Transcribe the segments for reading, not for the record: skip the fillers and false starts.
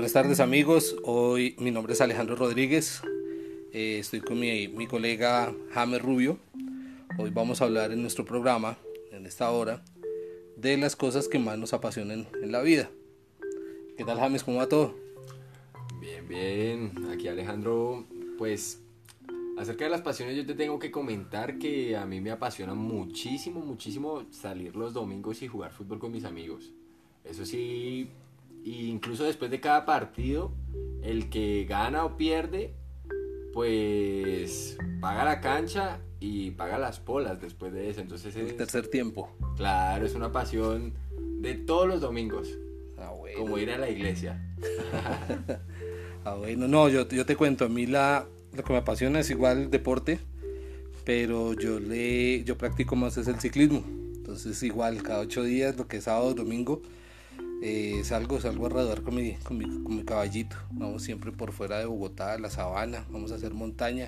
Buenas tardes amigos, hoy mi nombre es Alejandro Rodríguez, estoy con mi colega James Rubio. Hoy vamos a hablar en nuestro programa, en esta hora, de las cosas que más nos apasionan en la vida. ¿Qué tal James? ¿Cómo va todo? Bien, bien, aquí Alejandro, pues acerca de las pasiones yo te tengo que comentar que a mí me apasiona muchísimo salir los domingos y jugar fútbol con mis amigos. Eso sí, incluso después de cada partido, el que gana o pierde, pues paga la cancha y paga las polas después de eso. Entonces El tercer tiempo. claro, es una pasión de todos los domingos, Bueno. como ir a la iglesia. Bueno, no, yo te cuento, a mí lo que me apasiona es igual el deporte, pero yo practico más es el ciclismo. Entonces igual cada 8 días, lo que es sábado, domingo, salgo a rodar con mi caballito. Vamos siempre por fuera de Bogotá, la sabana, vamos a hacer montaña.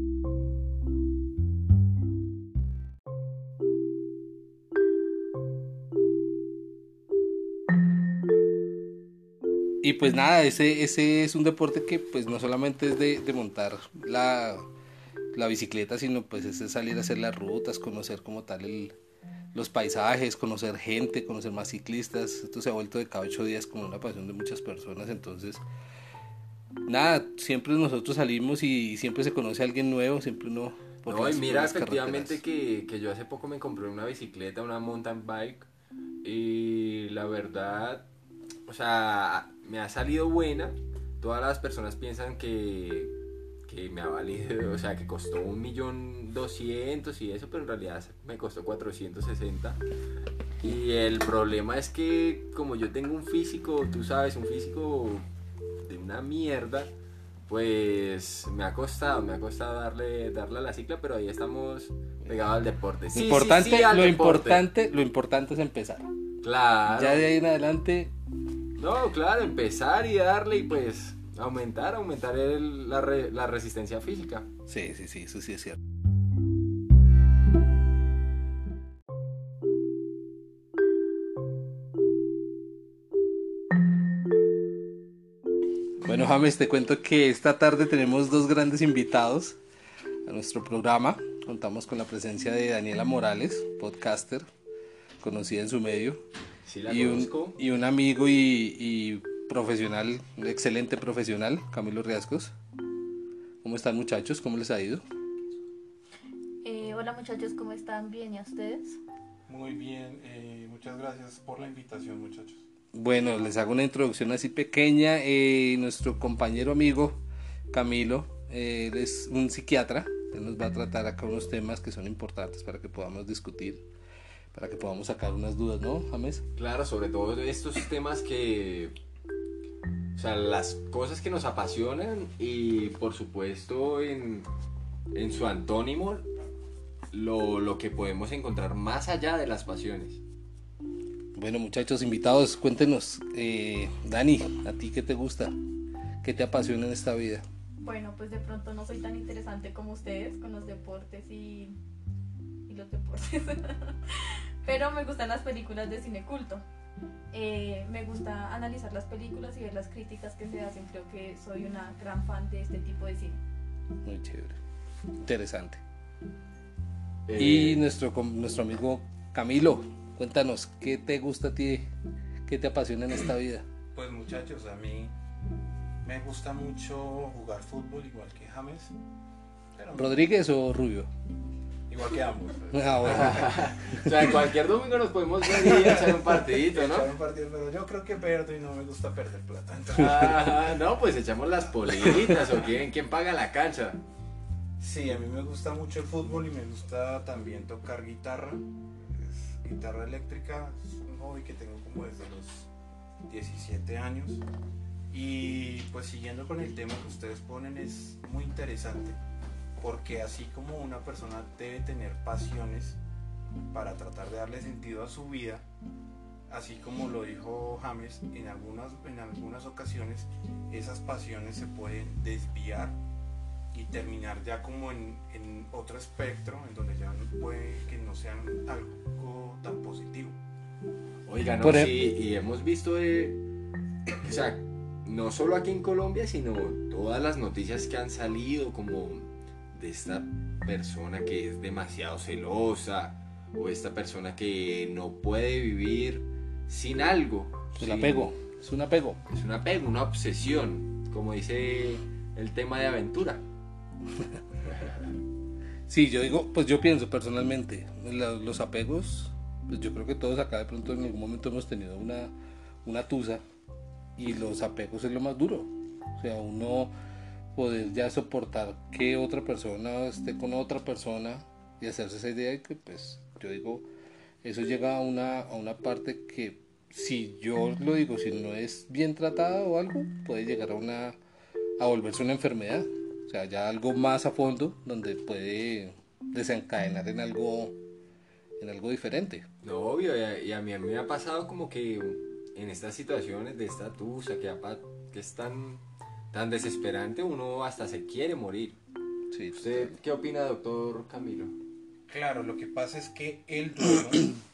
Y pues nada, ese es un deporte que pues no solamente es de montar la bicicleta, sino pues es salir a hacer las rutas, conocer como tal los paisajes, conocer gente, conocer más ciclistas. Esto se ha vuelto de cada 8 días como una pasión de muchas personas. Entonces nada, siempre nosotros salimos y siempre se conoce a alguien nuevo, siempre uno por No, y mira, las efectivamente carreteras. que yo hace poco me compré una bicicleta, una mountain bike, y la verdad, o sea, me ha salido buena. Todas las personas piensan que me ha valido, o sea, que costó 1.200.000 y eso, pero en realidad me costó 460. Y el problema es que como yo tengo un físico, tú sabes, un físico de una mierda, pues me ha costado darle a la cicla, pero ahí estamos pegados al deporte. Sí, al deporte. Lo importante es empezar. Claro. Ya de ahí en adelante. No, claro, empezar y darle y pues aumentar la resistencia física. Sí, eso sí es cierto. Bueno, James, te cuento que esta tarde tenemos dos grandes invitados a nuestro programa. Contamos con la presencia de Daniela Morales, podcaster, conocida en su medio, Sí, la y conozco. un amigo y profesional, excelente profesional, Camilo Riascos. ¿Cómo están muchachos? ¿Cómo les ha ido? Hola muchachos, ¿cómo están? ¿Bien? ¿Y a ustedes? Muy bien, muchas gracias por la invitación, muchachos. Bueno, les hago una introducción así pequeña. Nuestro compañero amigo Camilo, él es un psiquiatra. Él nos va a tratar acá unos temas que son importantes para que podamos discutir, para que podamos sacar unas dudas, ¿no, James? Claro, sobre todo estos temas que, o sea, las cosas que nos apasionan y por supuesto en su antónimo, lo que podemos encontrar más allá de las pasiones. Bueno, muchachos invitados, cuéntenos, Dani, ¿a ti qué te gusta? ¿Qué te apasiona en esta vida? Bueno, pues de pronto no soy tan interesante como ustedes con los deportes y los deportes. Pero me gustan las películas de cine culto. Me gusta analizar las películas y ver las críticas que se hacen. Creo que soy una gran fan de este tipo de cine. Muy chévere, interesante. Eh, Y nuestro amigo Camilo, cuéntanos, ¿qué te gusta a ti? ¿Qué te apasiona en esta vida? Pues muchachos, a mí me gusta mucho jugar fútbol igual que James, pero ¿Rodríguez o Rubio? igual que ambos. Ah, bueno. O sea, cualquier domingo nos podemos ver y echar un partidito, ¿no? Echar un partido, pero yo creo que pierdo y no me gusta perder plata. Entonces, No, pues echamos las politas o quién paga la cancha. sí, a mí me gusta mucho el fútbol y me gusta también tocar guitarra. Es guitarra eléctrica, es un hobby que tengo como desde los 17 años. Y pues siguiendo con el tema que ustedes ponen, es muy interesante porque así como una persona debe tener pasiones para tratar de darle sentido a su vida, así como lo dijo James, en algunas ocasiones esas pasiones se pueden desviar y terminar ya como en otro espectro en donde ya puede que no sean algo tan positivo. Oiga, no, Por sí, y hemos visto, o sea, no solo aquí en Colombia, sino todas las noticias que han salido como de esta persona que es demasiado celosa o esta persona que no puede vivir sin algo. El apego, es un apego. Es un apego, una obsesión, como dice el tema de aventura. Sí, yo digo, pues yo pienso personalmente, los apegos, pues yo creo que todos acá de pronto en algún momento hemos tenido una tusa, y los apegos es lo más duro. O sea, uno poder ya soportar que otra persona esté con otra persona y hacerse esa idea, y que pues yo digo, eso llega a una parte que, si yo lo digo, si no es bien tratada o algo, puede llegar a volverse una enfermedad. O sea, ya algo más a fondo, donde puede desencadenar en algo diferente. No, obvio, y a mí me ha pasado como que en estas situaciones de esta tusa que es tan desesperante, uno hasta se quiere morir. Sí, ¿Usted qué opina, doctor Camilo? Claro, lo que pasa es que el duelo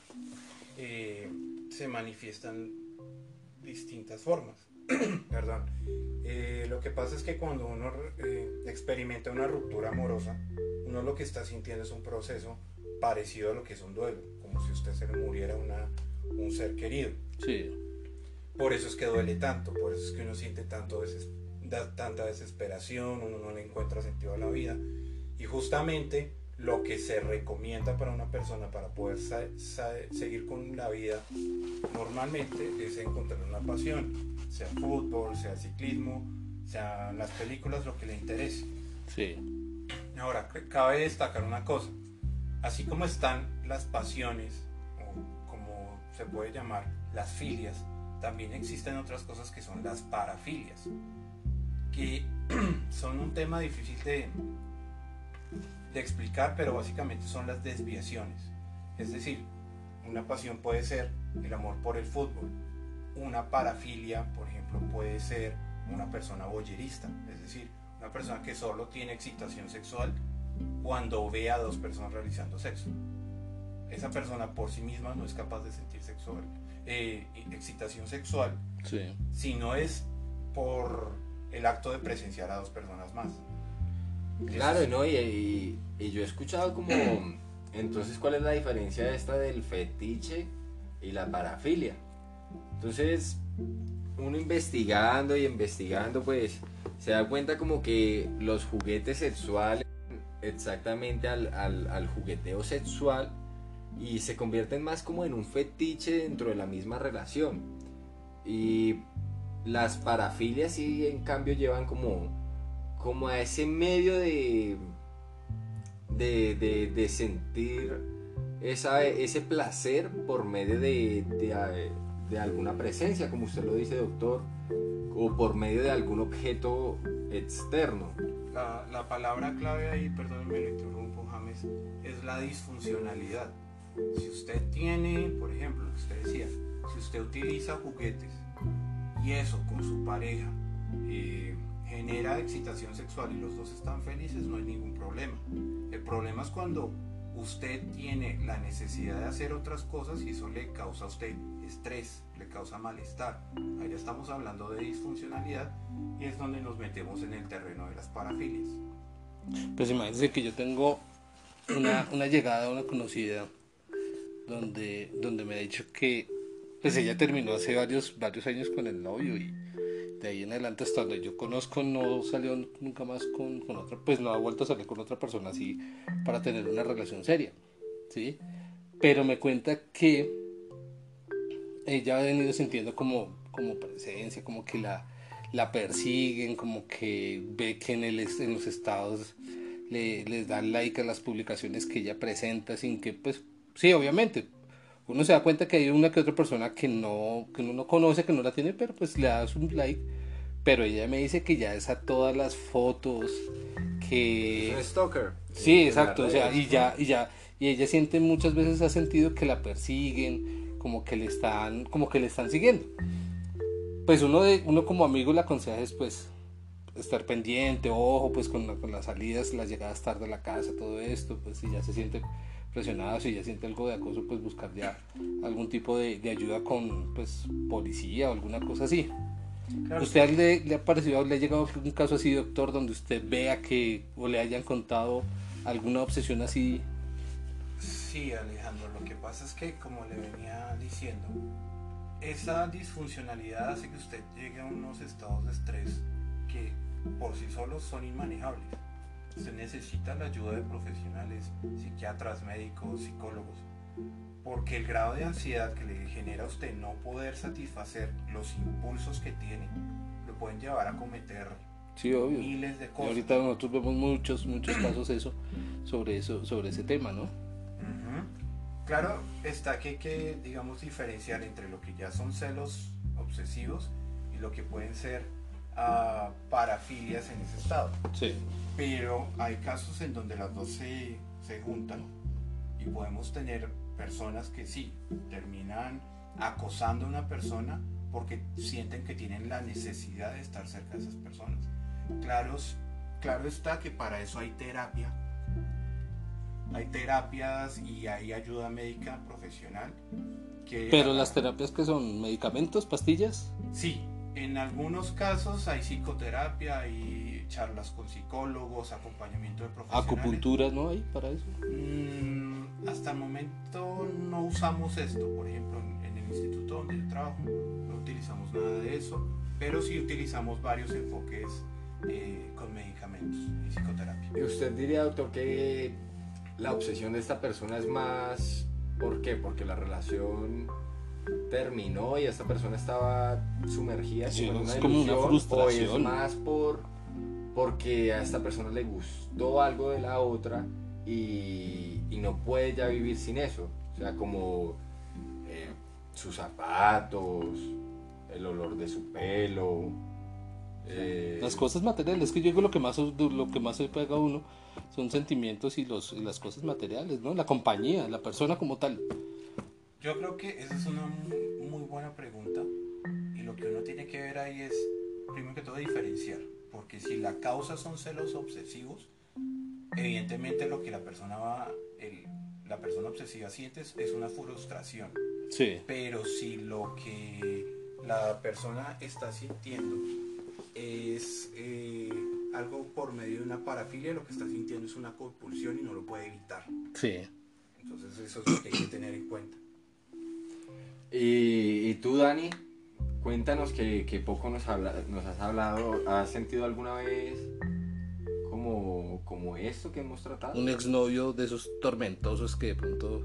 se manifiesta en distintas formas. Perdón. Lo que pasa es que cuando uno experimenta una ruptura amorosa, uno lo que está sintiendo es un proceso parecido a lo que es un duelo, como si usted se le muriera un ser querido. Sí. Por eso es que duele tanto, por eso es que uno siente tanta desesperación, uno no le encuentra sentido a la vida. Y justamente lo que se recomienda para una persona para poder seguir con la vida normalmente es encontrar una pasión, sea fútbol, sea ciclismo, sea las películas, lo que le interese. Sí. Ahora, cabe destacar una cosa, así como están las pasiones, o como se puede llamar, las filias, también existen otras cosas que son las parafilias, que son un tema difícil de explicar, pero básicamente son las desviaciones. Es decir, una pasión puede ser el amor por el fútbol, una parafilia, por ejemplo, puede ser una persona voyerista, es decir, una persona que solo tiene excitación sexual cuando ve a dos personas realizando sexo. Esa persona por sí misma no es capaz de sentir excitación sexual, Sí. si no es por el acto de presenciar a dos personas más. Claro, ¿no? Y yo he escuchado como, entonces, ¿cuál es la diferencia esta del fetiche y la parafilia? Entonces, uno investigando, pues, se da cuenta como que los juguetes sexuales, exactamente al jugueteo sexual, y se convierten más como en un fetiche dentro de la misma relación. Y las parafilias sí, en cambio, llevan como a ese medio de sentir ese placer por medio de alguna presencia, como usted lo dice, doctor, o por medio de algún objeto externo. La palabra clave ahí, perdónenme, lo interrumpo, James, es la disfuncionalidad. Si usted tiene, por ejemplo, lo que usted decía, si usted utiliza juguetes y eso con su pareja genera excitación sexual y los dos están felices, no hay ningún problema. El problema es cuando usted tiene la necesidad de hacer otras cosas y eso le causa a usted estrés, le causa malestar. Ahí ya estamos hablando de disfuncionalidad y es donde nos metemos en el terreno de las parafilias. Pues imagínense que yo tengo una llegada, una conocida, donde me ha dicho que pues ella terminó hace varios años con el novio, y de ahí en adelante, hasta donde yo conozco, no salió nunca más con otra, pues no ha vuelto a salir con otra persona así para tener una relación seria, ¿sí? Pero me cuenta que ella ha venido sintiendo como presencia, como que la persiguen, como que ve que en los estados les dan like a las publicaciones que ella presenta, sin que, pues, sí, obviamente, uno se da cuenta que hay una que otra persona que uno no conoce, que no la tiene, pero pues le das un like. Pero ella me dice que ya es a todas las fotos, que... Es un stalker. Sí, exacto, o sea, y ella siente, muchas veces ha sentido que la persiguen, como que le están siguiendo. Pues uno como amigo le aconseja es, pues, estar pendiente, ojo, pues con las salidas, las llegadas tarde a la casa, todo esto, pues si ya se siente presionada, si ya siente algo de acoso, pues buscar ya algún tipo de ayuda con, pues, policía o alguna cosa así. Claro. ¿Usted le ha parecido, le ha llegado un caso así, doctor, donde usted vea que o le hayan contado alguna obsesión así? Sí, Alejandro, lo que pasa es que, como le venía diciendo, esa disfuncionalidad hace que usted llegue a unos estados de estrés que por sí solos son inmanejables. Usted necesita la ayuda de profesionales, psiquiatras, médicos, psicólogos, porque el grado de ansiedad que le genera a usted no poder satisfacer los impulsos que tiene, lo pueden llevar a cometer Sí, obvio. miles de Y cosas. ahorita nosotros vemos muchos casos sobre ese tema, ¿no? Ujú. Claro, está que hay que, digamos, diferenciar entre lo que ya son celos obsesivos y lo que pueden ser parafilias en ese estado. Sí. Pero hay casos en donde las dos se juntan y podemos tener personas que sí, terminan acosando a una persona porque sienten que tienen la necesidad de estar cerca de esas personas. Claro está que para eso hay terapia. Hay terapias y hay ayuda médica profesional. Pero las terapias que son medicamentos, pastillas. Sí, en algunos casos hay psicoterapia, hay charlas con psicólogos, acompañamiento de profesionales. Acupuntura, ¿no hay para eso? Hasta el momento no usamos esto. Por ejemplo, en el instituto donde yo trabajo no utilizamos nada de eso, pero sí utilizamos varios enfoques con medicamentos y psicoterapia. ¿Y usted diría, doctor, que la obsesión de esta persona es más... ¿Por qué? Porque la relación terminó y esta persona estaba sumergida Sí, como en es una como una ilusión, frustración. o es más porque a esta persona le gustó algo de la otra y no puede ya vivir sin eso? O sea, como sus zapatos, el olor de su pelo, Las cosas materiales, que yo digo lo que más se pega a uno son sentimientos y las cosas materiales, ¿no? La compañía, la persona como tal. Yo creo que esa es una muy buena pregunta y lo que uno tiene que ver ahí es, primero que todo, diferenciar, porque si la causa son celos obsesivos, evidentemente lo que la persona obsesiva siente es una frustración. Sí. Pero si lo que la persona está sintiendo es algo por medio de una parafilia, lo que está sintiendo es una compulsión y no lo puede evitar. Sí. Entonces eso es lo que hay que tener en cuenta. Y tú, Dani, cuéntanos que poco nos has hablado. ¿Has sentido alguna vez como esto que hemos tratado? Un exnovio de esos tormentosos que de pronto...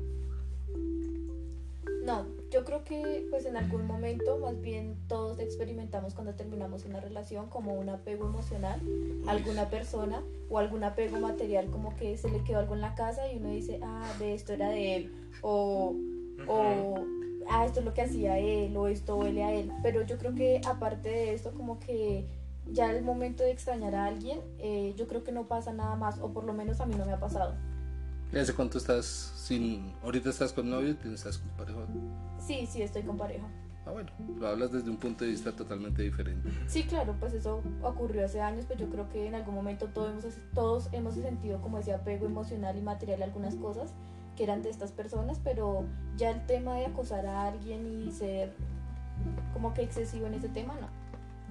No, yo creo que pues en algún momento más bien todos experimentamos cuando terminamos una relación como un apego emocional a alguna persona o algún apego material, como que se le quedó algo en la casa y uno dice, de esto era de él, o esto es lo que hacía él, o esto huele a él. Pero yo creo que aparte de esto, como que ya el momento de extrañar a alguien, yo creo que no pasa nada más, o por lo menos a mí no me ha pasado. ¿Y hace cuánto estás ahorita estás con novio? ¿Estás con pareja? Sí, estoy con pareja. Bueno, lo hablas desde un punto de vista totalmente diferente. Sí, claro, pues eso ocurrió hace años, pues yo creo que en algún momento todos hemos sentido como ese apego emocional y material a algunas cosas que eran de estas personas, pero ya el tema de acosar a alguien y ser como que excesivo en ese tema, no.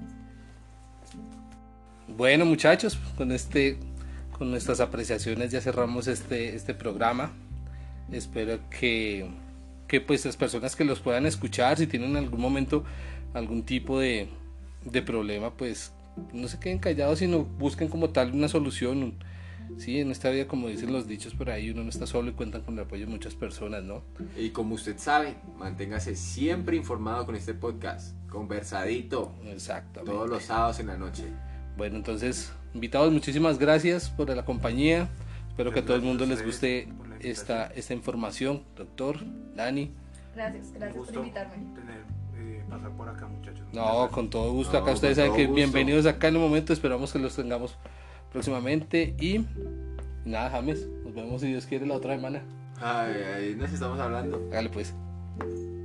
Bueno, muchachos, con nuestras apreciaciones ya cerramos este programa. Espero que pues las personas que los puedan escuchar, si tienen en algún momento algún tipo de problema, pues no se queden callados, sino busquen como tal una solución. Sí, en esta vida, como dicen los dichos por ahí, uno no está solo y cuentan con el apoyo de muchas personas, ¿no? Y como usted sabe, manténgase siempre informado con este podcast, conversadito, Exactamente. todos los sábados en la noche. Bueno, entonces, invitados, muchísimas gracias por la compañía. Espero que a todo el mundo les guste esta información. Doctor, Dani. Gracias Un por gusto invitarme. pasar por acá, muchachos. No, con todo gusto. Acá No, ustedes con saben todo que gusto. bienvenidos acá en un momento. Esperamos que los tengamos próximamente. Y nada, James, nos vemos si Dios quiere la otra semana. Ay, nos estamos hablando. Hágale pues.